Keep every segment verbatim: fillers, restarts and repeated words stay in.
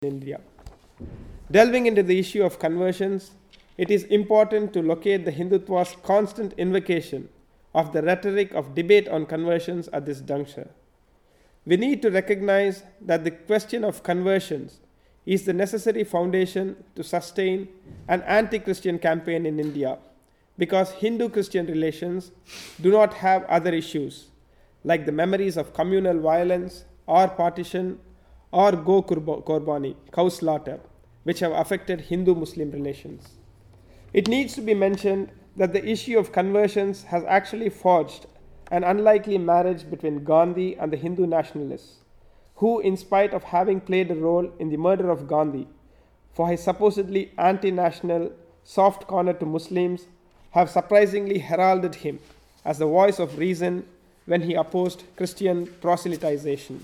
India. Delving into the issue of conversions, it is important to locate the Hindutva's constant invocation of the rhetoric of debate on conversions at this juncture. We need to recognize that the question of conversions is the necessary foundation to sustain an anti-Christian campaign in India, because Hindu-Christian relations do not have other issues like the memories of communal violence or partition or Go Qurbani, cow slaughter, which have affected Hindu-Muslim relations. It needs to be mentioned that the issue of conversions has actually forged an unlikely marriage between Gandhi and the Hindu nationalists, who, in spite of having played a role in the murder of Gandhi for his supposedly anti-national soft corner to Muslims, have surprisingly heralded him as the voice of reason when he opposed Christian proselytization.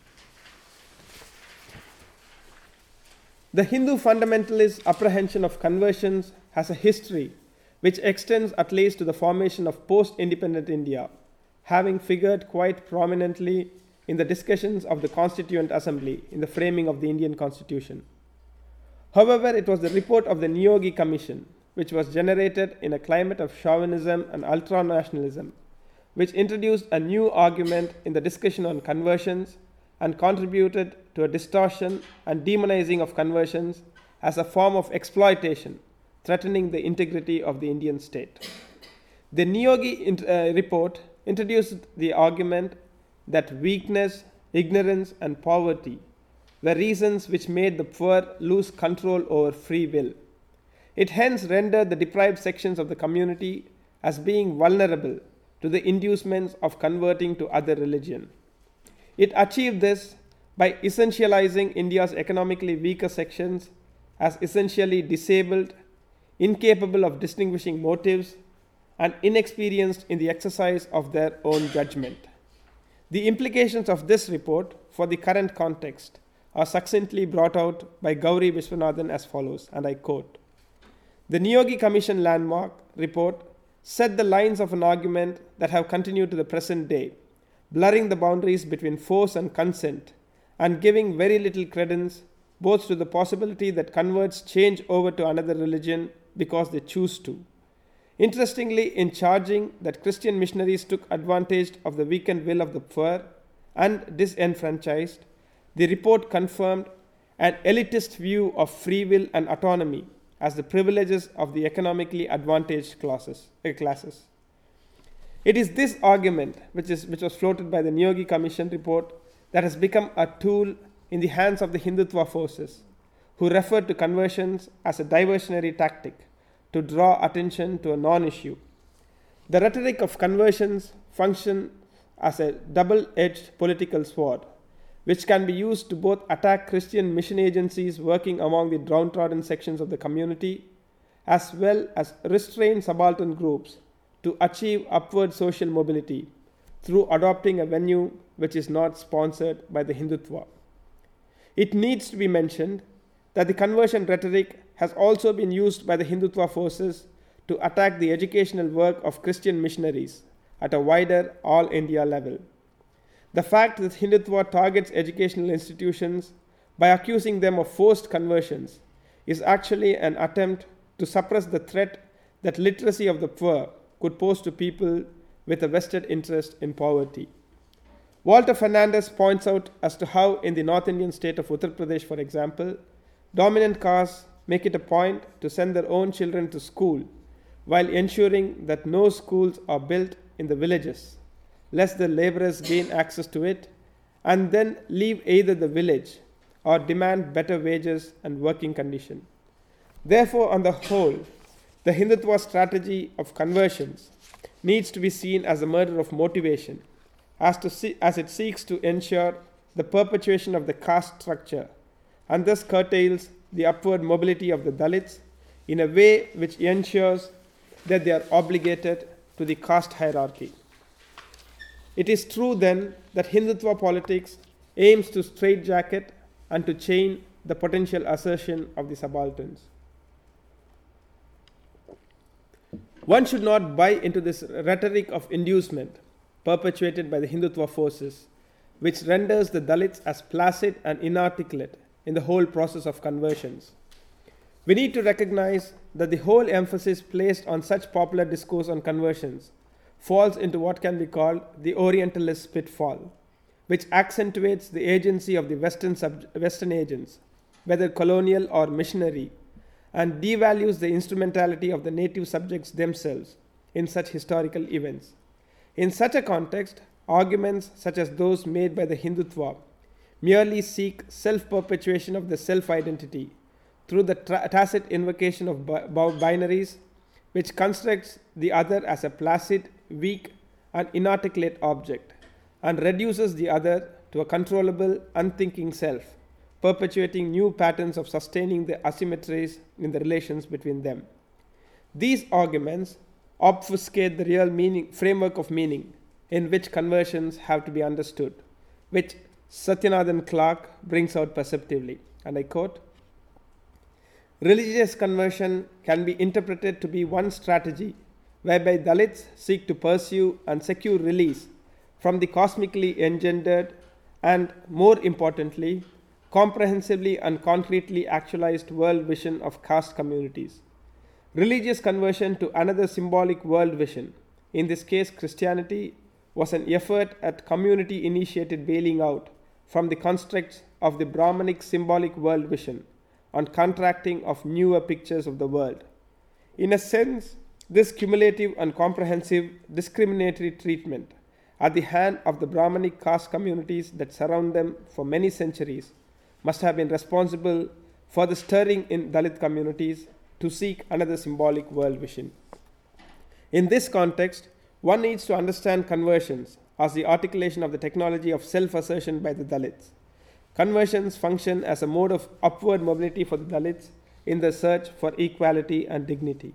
The Hindu fundamentalist apprehension of conversions has a history which extends at least to the formation of post-independent India, having figured quite prominently in the discussions of the Constituent Assembly in the framing of the Indian Constitution. However, it was the report of the Niyogi Commission, which was generated in a climate of chauvinism and ultranationalism, which introduced a new argument in the discussion on conversions and contributed to a distortion and demonizing of conversions as a form of exploitation, threatening the integrity of the Indian state. The Niyogi uh, report introduced the argument that weakness, ignorance, and poverty were reasons which made the poor lose control over free will. It hence rendered the deprived sections of the community as being vulnerable to the inducements of converting to other religion. It achieved this by essentializing India's economically weaker sections as essentially disabled, incapable of distinguishing motives, and inexperienced in the exercise of their own judgment. The implications of this report for the current context are succinctly brought out by Gauri Viswanathan as follows, and I quote, "The Niyogi Commission landmark report set the lines of an argument that have continued to the present day, blurring the boundaries between force and consent, and giving very little credence both to the possibility that converts change over to another religion because they choose to. Interestingly, in charging that Christian missionaries took advantage of the weakened will of the poor and disenfranchised, the report confirmed an elitist view of free will and autonomy as the privileges of the economically advantaged classes. Uh, classes. It is this argument, which, is, which was floated by the Niyogi Commission report, that has become a tool in the hands of the Hindutva forces, who refer to conversions as a diversionary tactic to draw attention to a non-issue. The rhetoric of conversions function as a double-edged political sword, which can be used to both attack Christian mission agencies working among the downtrodden sections of the community, as well as restrain subaltern groups to achieve upward social mobility through adopting a venue which is not sponsored by the Hindutva. It needs to be mentioned that the conversion rhetoric has also been used by the Hindutva forces to attack the educational work of Christian missionaries at a wider all India level. The fact that Hindutva targets educational institutions by accusing them of forced conversions is actually an attempt to suppress the threat that literacy of the poor could pose to people with a vested interest in poverty. Walter Fernandez points out as to how in the North Indian state of Uttar Pradesh, for example, dominant castes make it a point to send their own children to school while ensuring that no schools are built in the villages, lest the laborers gain access to it and then leave either the village or demand better wages and working conditions. Therefore, on the whole, the Hindutva strategy of conversions needs to be seen as a murder of motivation, as, to see, as it seeks to ensure the perpetuation of the caste structure and thus curtails the upward mobility of the Dalits in a way which ensures that they are obligated to the caste hierarchy. It is true then that Hindutva politics aims to straitjacket and to chain the potential assertion of the subalterns. One should not buy into this rhetoric of inducement perpetuated by the Hindutva forces, which renders the Dalits as placid and inarticulate in the whole process of conversions. We need to recognize that the whole emphasis placed on such popular discourse on conversions falls into what can be called the Orientalist pitfall, which accentuates the agency of the Western, sub- Western agents, whether colonial or missionary, and devalues the instrumentality of the native subjects themselves in such historical events. In such a context, arguments such as those made by the Hindutva merely seek self-perpetuation of the self-identity through the tra- tacit invocation of bi- binaries, which constructs the other as a placid, weak, and inarticulate object, and reduces the other to a controllable, unthinking self, perpetuating new patterns of sustaining the asymmetries in the relations between them. These arguments obfuscate the real meaning, framework of meaning in which conversions have to be understood, which Satyanathan Clarke brings out perceptively. And I quote, "Religious conversion can be interpreted to be one strategy whereby Dalits seek to pursue and secure release from the cosmically engendered and, more importantly, comprehensively and concretely actualized world vision of caste communities. Religious conversion to another symbolic world vision, in this case Christianity, was an effort at community-initiated bailing out from the constructs of the Brahmanic symbolic world vision on contracting of newer pictures of the world. In a sense, this cumulative and comprehensive discriminatory treatment at the hand of the Brahmanic caste communities that surround them for many centuries must have been responsible for the stirring in Dalit communities to seek another symbolic world vision. In this context, one needs to understand conversions as the articulation of the technology of self-assertion by the Dalits. Conversions function as a mode of upward mobility for the Dalits in the search for equality and dignity.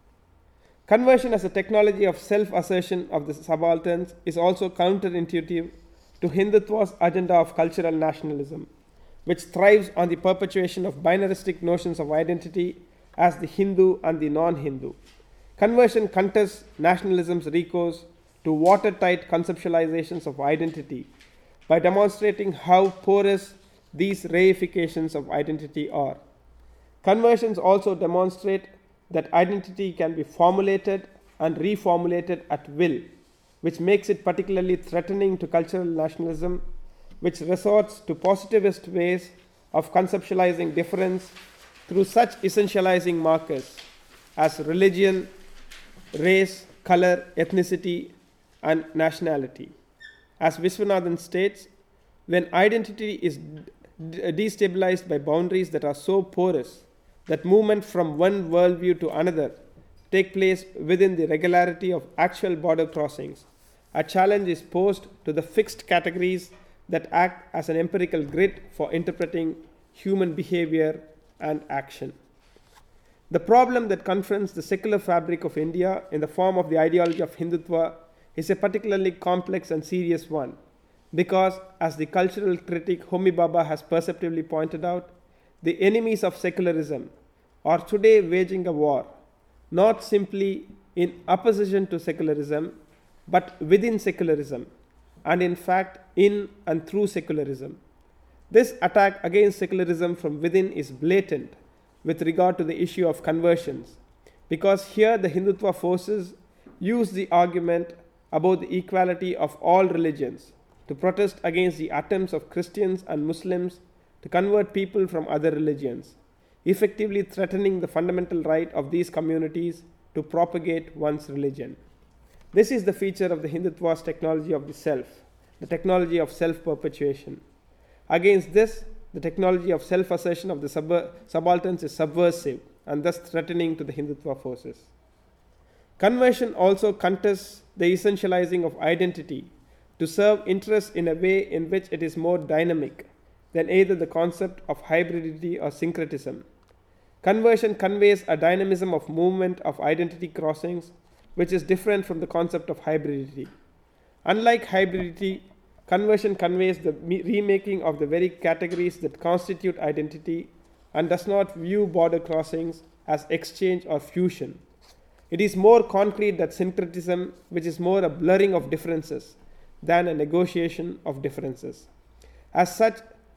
Conversion as a technology of self-assertion of the subalterns is also counterintuitive to Hindutva's agenda of cultural nationalism, which thrives on the perpetuation of binaristic notions of identity as the Hindu and the non-Hindu. Conversion contests nationalism's recourse to watertight conceptualizations of identity by demonstrating how porous these reifications of identity are. Conversions also demonstrate that identity can be formulated and reformulated at will, which makes it particularly threatening to cultural nationalism, which resorts to positivist ways of conceptualizing difference through such essentializing markers as religion, race, color, ethnicity, and nationality. As Viswanathan states, when identity is destabilized by boundaries that are so porous that movement from one worldview to another take place within the regularity of actual border crossings, a challenge is posed to the fixed categories that act as an empirical grid for interpreting human behavior and action. The problem that confronts the secular fabric of India in the form of the ideology of Hindutva is a particularly complex and serious one, because, as the cultural critic Homi Bhabha has perceptively pointed out, the enemies of secularism are today waging a war, not simply in opposition to secularism, but within secularism, and in fact in and through secularism. This attack against secularism from within is blatant with regard to the issue of conversions, because here the Hindutva forces use the argument about the equality of all religions to protest against the attempts of Christians and Muslims to convert people from other religions, effectively threatening the fundamental right of these communities to propagate one's religion. This is the feature of the Hindutva's technology of the self, the technology of self-perpetuation. Against this, the technology of self-assertion of the sub- subalterns is subversive and thus threatening to the Hindutva forces. Conversion also contests the essentializing of identity to serve interests in a way in which it is more dynamic than either the concept of hybridity or syncretism. Conversion conveys a dynamism of movement of identity crossings which is different from the concept of hybridity. Unlike hybridity, conversion conveys the remaking of the very categories that constitute identity and does not view border crossings as exchange or fusion. It is more concrete than syncretism, which is more a blurring of differences than a negotiation of differences. As such,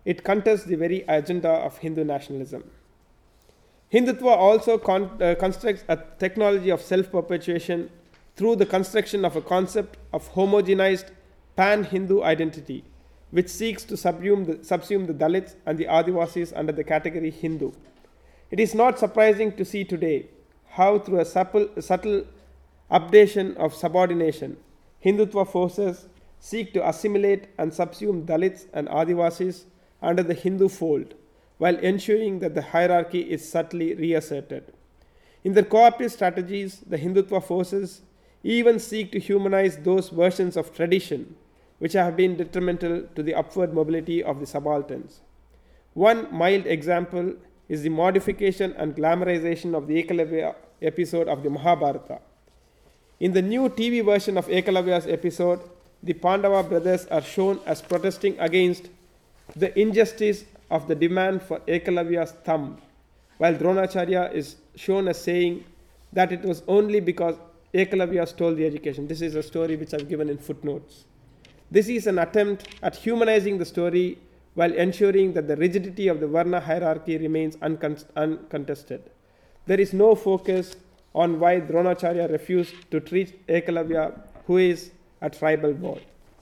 it contests the very agenda of Hindu nationalism. Hindutva also con- uh, constructs a technology of self-perpetuation through the construction of a concept of homogenized pan-Hindu identity, which seeks to subsume the, subsume the Dalits and the Adivasis under the category Hindu. It is not surprising to see today how, through a supple, subtle updation of subordination, Hindutva forces seek to assimilate and subsume Dalits and Adivasis under the Hindu fold, while ensuring that the hierarchy is subtly reasserted. In their cooperative strategies, the Hindutva forces even seek to humanize those versions of tradition which have been detrimental to the upward mobility of the subalterns. One mild example is the modification and glamorization of the Ekalavya episode of the Mahabharata. In the new T V version of Ekalavya's episode, the Pandava brothers are shown as protesting against the injustice of the demand for Ekalavya's thumb, while Dronacharya is shown as saying that it was only because Ekalavya stole the education. This is a story which I've given in footnotes. This is an attempt at humanizing the story while ensuring that the rigidity of the Varna hierarchy remains uncon- uncontested. There is no focus on why Dronacharya refused to treat Ekalavya, who is a tribal boy.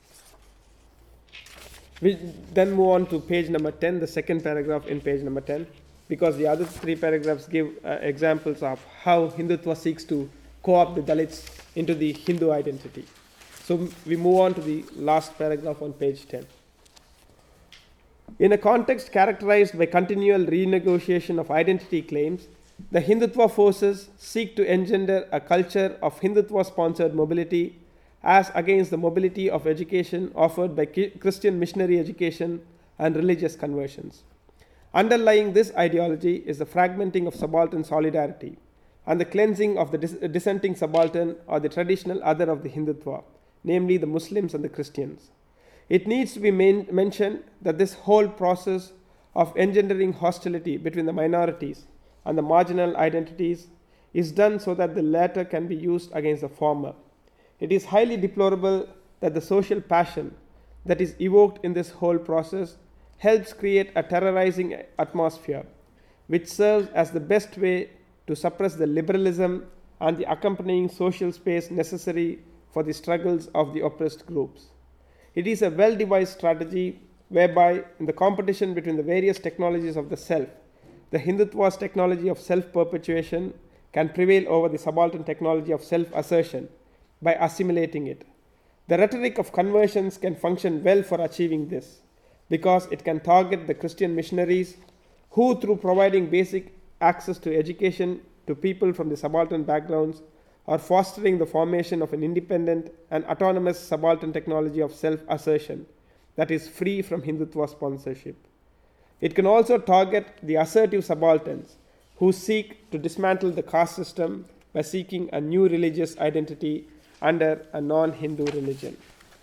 We then move on to page number ten, the second paragraph in page number ten, because the other three paragraphs give uh, examples of how Hindutva seeks to co-opt the Dalits into the Hindu identity. So we move on to the last paragraph on page ten. In a context characterized by continual renegotiation of identity claims, the Hindutva forces seek to engender a culture of Hindutva-sponsored mobility as against the mobility of education offered by Christian missionary education and religious conversions. Underlying this ideology is the fragmenting of subaltern solidarity and the cleansing of the dis- dissenting subaltern or the traditional other of the Hindutva, namely the Muslims and the Christians. It needs to be main- mentioned that this whole process of engendering hostility between the minorities and the marginal identities is done so that the latter can be used against the former. It is highly deplorable that the social passion that is evoked in this whole process helps create a terrorizing atmosphere, which serves as the best way to suppress the liberalism and the accompanying social space necessary for the struggles of the oppressed groups. It is a well-devised strategy whereby, in the competition between the various technologies of the self, the Hindutva's technology of self-perpetuation can prevail over the subaltern technology of self-assertion by assimilating it. The rhetoric of conversions can function well for achieving this, because it can target the Christian missionaries who, through providing basic access to education to people from the subaltern backgrounds, are fostering the formation of an independent and autonomous subaltern technology of self-assertion that is free from Hindutva sponsorship. It can also target the assertive subalterns who seek to dismantle the caste system by seeking a new religious identity under a non-Hindu religion.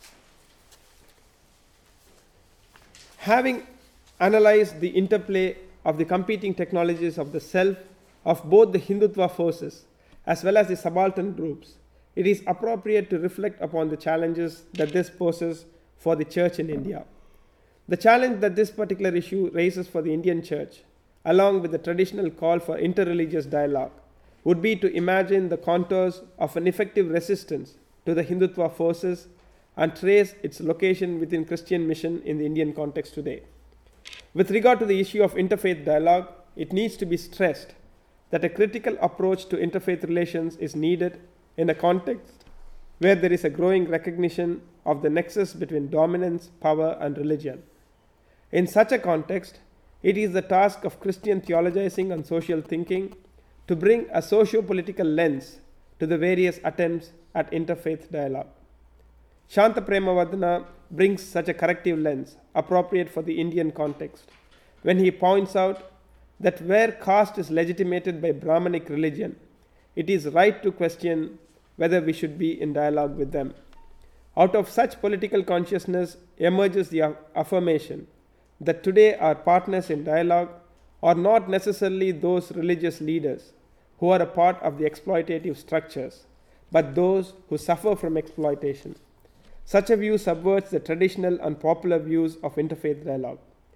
Having analyzed the interplay of the competing technologies of the self of both the Hindutva forces as well as the subaltern groups, it is appropriate to reflect upon the challenges that this poses for the Church in India. The challenge that this particular issue raises for the Indian Church, along with the traditional call for interreligious dialogue, would be to imagine the contours of an effective resistance to the Hindutva forces and trace its location within Christian mission in the Indian context today. With regard to the issue of interfaith dialogue, it needs to be stressed that a critical approach to interfaith relations is needed in a context where there is a growing recognition of the nexus between dominance, power, and religion. In such a context, it is the task of Christian theologizing and social thinking to bring a socio-political lens to the various attempts at interfaith dialogue. Shanta Premavardhana brings such a corrective lens appropriate for the Indian context when he points out that where caste is legitimated by Brahmanic religion, it is right to question whether we should be in dialogue with them. Out of such political consciousness emerges the affirmation that today our partners in dialogue are not necessarily those religious leaders who are a part of the exploitative structures, but those who suffer from exploitation. Such a view subverts the traditional and popular views of interfaith dialogue.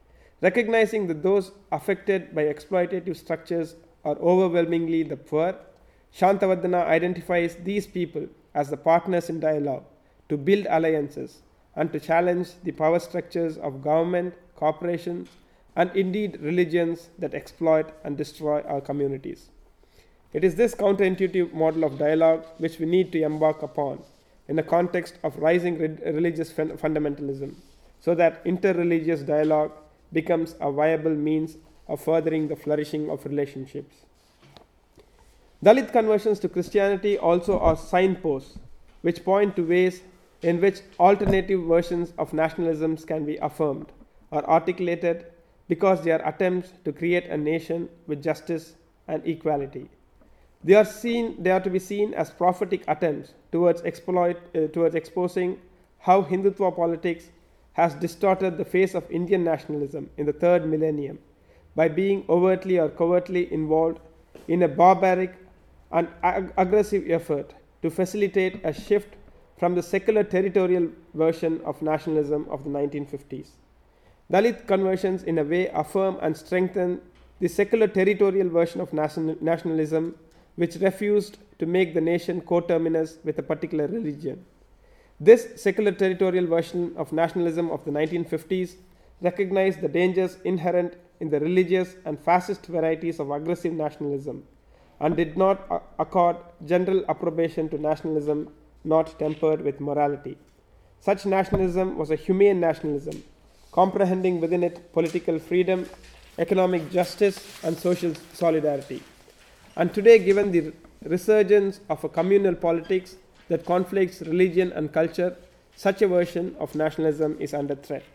Recognizing that those affected by exploitative structures are overwhelmingly the poor, Shantavardhana identifies these people as the partners in dialogue to build alliances and to challenge the power structures of government, corporations, and indeed religions that exploit and destroy our communities. It is this counterintuitive model of dialogue which we need to embark upon in the context of rising religious fundamentalism, so that interreligious dialogue becomes a viable means of furthering the flourishing of relationships. Dalit conversions to Christianity also are signposts which point to ways in which alternative versions of nationalisms can be affirmed or articulated because they are attempts to create a nation with justice and equality. They are seen, they are to be seen as prophetic attempts towards exploit, uh, towards exposing how Hindutva politics has distorted the face of Indian nationalism in the third millennium by being overtly or covertly involved in a barbaric and ag- aggressive effort to facilitate a shift from the secular territorial version of nationalism of the nineteen fifties. Dalit conversions in a way affirm and strengthen the secular territorial version of national, nationalism which refused to make the nation coterminous with a particular religion. This secular territorial version of nationalism of the nineteen fifties recognized the dangers inherent in the religious and fascist varieties of aggressive nationalism and did not accord general approbation to nationalism not tempered with morality. Such nationalism was a humane nationalism, comprehending within it political freedom, economic justice, and social solidarity. And today, given the resurgence of a communal politics that conflicts religion and culture, such a version of nationalism is under threat.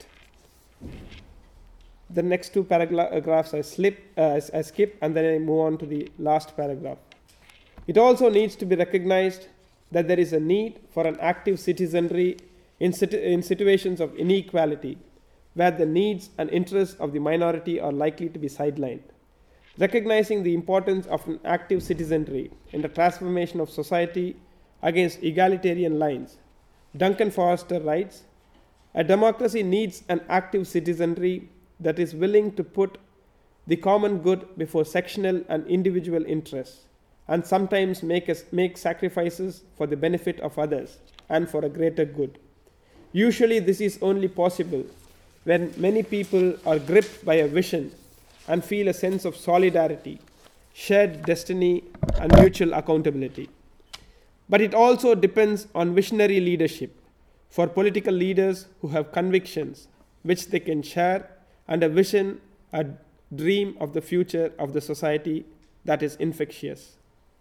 The next two paragraphs I, slip, uh, I skip, and then I move on to the last paragraph. It also needs to be recognized that there is a need for an active citizenry in, situ- in situations of inequality, where the needs and interests of the minority are likely to be sidelined. Recognizing the importance of an active citizenry in the transformation of society against egalitarian lines, Duncan Forrester writes, "A democracy needs an active citizenry that is willing to put the common good before sectional and individual interests, and sometimes make, us, make sacrifices for the benefit of others and for a greater good. Usually this is only possible when many people are gripped by a vision and feel a sense of solidarity, shared destiny, and mutual accountability. But it also depends on visionary leadership for political leaders who have convictions which they can share and a vision, a dream of the future of the society that is infectious.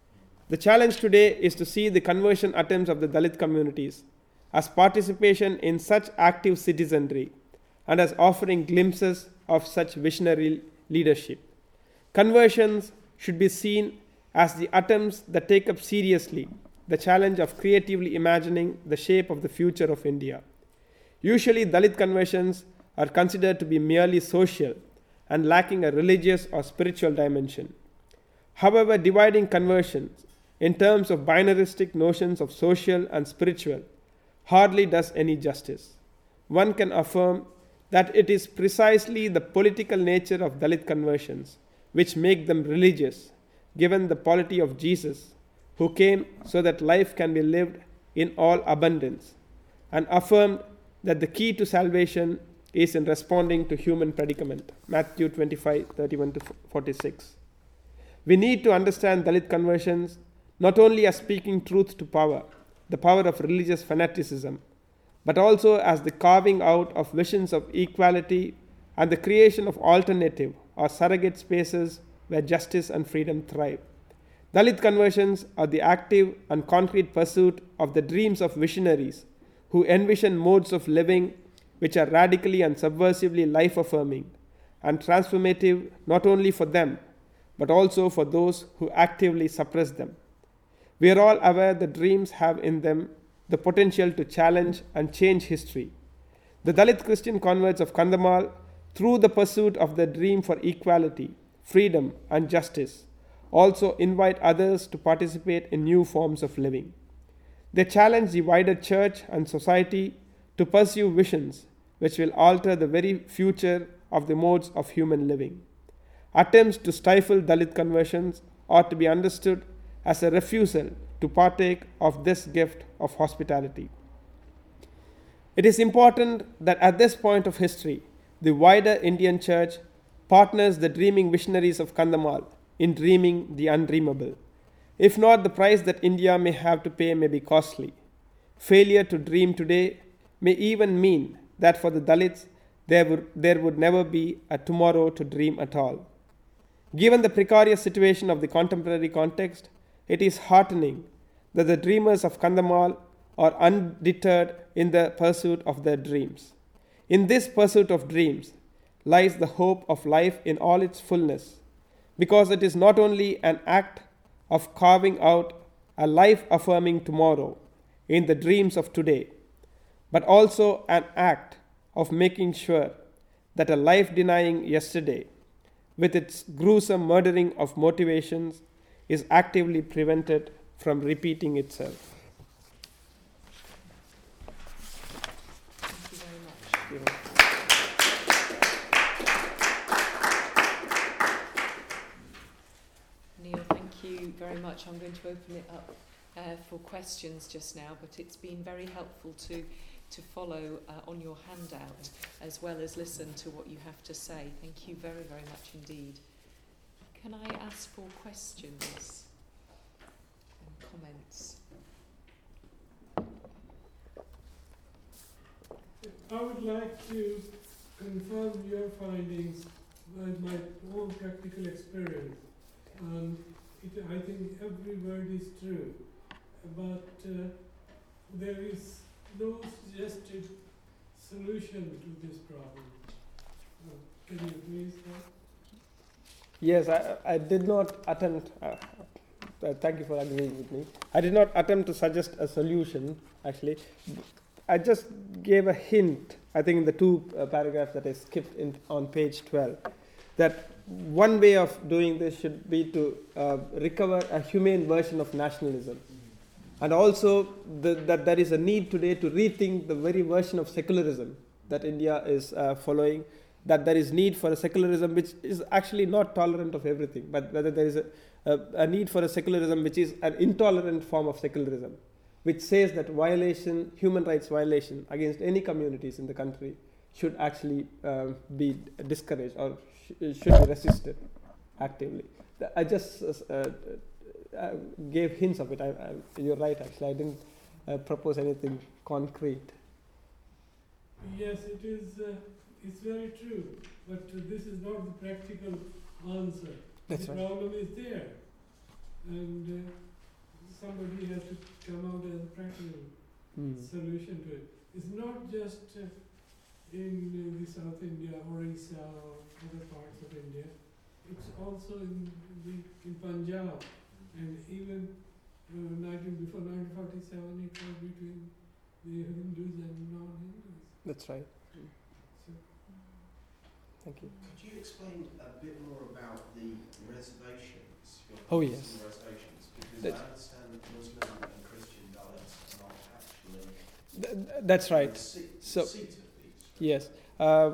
The challenge today is to see the conversion attempts of the Dalit communities as participation in such active citizenry and as offering glimpses of such visionary leadership. Conversions should be seen as the attempts that take up seriously the challenge of creatively imagining the shape of the future of India. Usually, Dalit conversions are considered to be merely social and lacking a religious or spiritual dimension. However, dividing conversions in terms of binaristic notions of social and spiritual hardly does any justice. One can affirm that it is precisely the political nature of Dalit conversions which make them religious, given the polity of Jesus, who came so that life can be lived in all abundance, and affirmed that the key to salvation is in responding to human predicament. Matthew twenty-five, thirty-one to forty-six. We need to understand Dalit conversions not only as speaking truth to power, the power of religious fanaticism, but also as the carving out of visions of equality and the creation of alternative or surrogate spaces where justice and freedom thrive. Dalit conversions are the active and concrete pursuit of the dreams of visionaries who envision modes of living which are radically and subversively life-affirming and transformative not only for them, but also for those who actively suppress them. We are all aware that dreams have in them the potential to challenge and change history. The Dalit Christian converts of Kandhamal, through the pursuit of their dream for equality, freedom, and justice, also invite others to participate in new forms of living. They challenge the wider church and society to pursue visions which will alter the very future of the modes of human living. Attempts to stifle Dalit conversions ought to be understood as a refusal to partake of this gift of hospitality. It is important that at this point of history, the wider Indian church partners the dreaming visionaries of Kandhamal in dreaming the undreamable. If not, the price that India may have to pay may be costly. Failure to dream today may even mean that for the Dalits, there would, there would never be a tomorrow to dream at all. Given the precarious situation of the contemporary context, it is heartening that the dreamers of Kandhamal are undeterred in the pursuit of their dreams. In this pursuit of dreams lies the hope of life in all its fullness, because it is not only an act of carving out a life-affirming tomorrow in the dreams of today, but also an act of making sure that a life-denying yesterday, with its gruesome murdering of motivations, is actively prevented from repeating itself. Thank you very much. You know. Neil, thank you very much. I'm going to open it up uh, for questions just now, but it's been very helpful to to follow uh, on your handout as well as listen to what you have to say. Thank you very, very much indeed. Can I ask for questions and comments? I would like to confirm your findings with my own practical experience. And it, I think every word is true, but uh, there is no suggested solution to this problem. Uh, can you please help? Yes, I, I did not attempt, uh, uh, thank you for agreeing with me. I did not attempt to suggest a solution, actually. I just gave a hint, I think in the two uh, paragraphs that I skipped in, on page twelve, that one way of doing this should be to uh, recover a humane version of nationalism. And also the, that there is a need today to rethink the very version of secularism that India is uh, following, that there is need for a secularism which is actually not tolerant of everything, but whether there is a, a, a need for a secularism which is an intolerant form of secularism, which says that violation, human rights violation against any communities in the country should actually uh, be discouraged or sh- should be resisted actively. I just uh, uh, gave hints of it. I, I, you're right, actually. I didn't uh, propose anything concrete. Yes, it is. Uh, it's very true, but uh, this is not the practical answer. That's the right. problem is there, and uh, somebody has to come out with a practical Mm. solution to it. It's not just uh, in uh, the South India, Orissa, or other parts of India. It's also in the in Punjab, and even uh, nineteen before nineteen forty-seven, it was between the Hindus and non-Hindus. That's right. So, Thank you. Could you explain a bit more about the reservations? Your Oh, policy yes. on reservations, because That's- I understand that Muslim and Christian Dalits are not actually Th- that's right. receipt, So- receipt of these. Yes. Uh,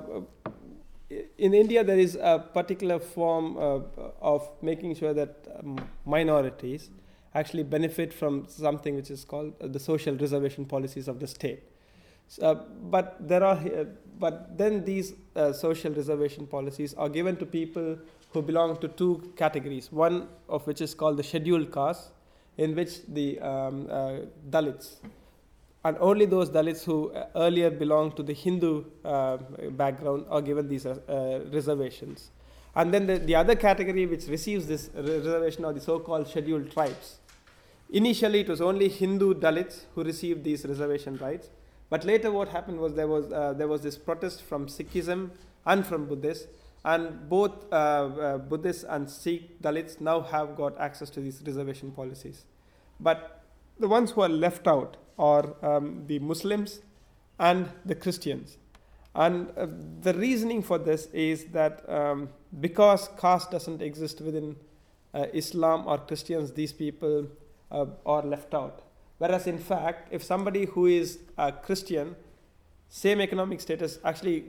in India, there is a particular form uh, of making sure that um, minorities actually benefit from something which is called uh, the social reservation policies of the state. So, uh, but there are, uh, but then these uh, social reservation policies are given to people who belong to two categories. One of which is called the scheduled caste, in which the um, uh, Dalits, and only those Dalits who uh, earlier belonged to the Hindu uh, background are given these uh, uh, reservations. And then the, the other category which receives this reservation are the so-called scheduled tribes. Initially, it was only Hindu Dalits who received these reservation rights. But later what happened was there was, uh, there was this protest from Sikhism and from Buddhists. And both uh, uh, Buddhists and Sikh Dalits now have got access to these reservation policies. But the ones who are left out are um, the Muslims and the Christians. And uh, the reasoning for this is that um, because caste doesn't exist within uh, Islam or Christians, these people uh, are left out. Whereas in fact, if somebody who is a Christian, same economic status, actually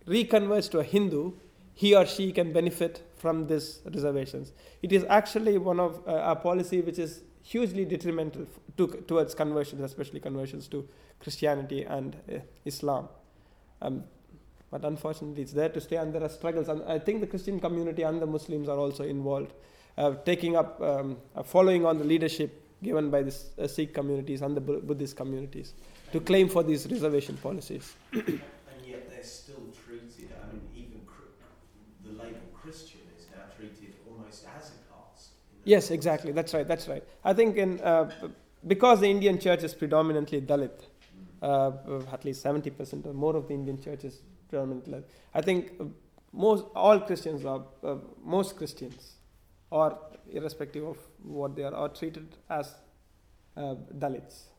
reconverts to a Hindu, he or she can benefit from these reservations. It is actually one of uh, a policy which is hugely detrimental f- to, towards conversions, especially conversions to Christianity and uh, Islam. Um, but unfortunately, it's there to stay, and there are struggles. And I think the Christian community and the Muslims are also involved, uh, taking up, um, uh, following on the leadership given by the uh, Sikh communities and the Bu- Buddhist communities to claim for these reservation policies. And yet they're still treated, I mean, even cr- the label Christian is now treated almost as a caste. Yes, exactly. That's right. That's right. I think in uh, because the Indian church is predominantly Dalit, uh, at least seventy percent or more of the Indian church is predominantly Dalit. I think uh, most all Christians are uh, most Christians, or irrespective of what they are, are treated as uh, Dalits.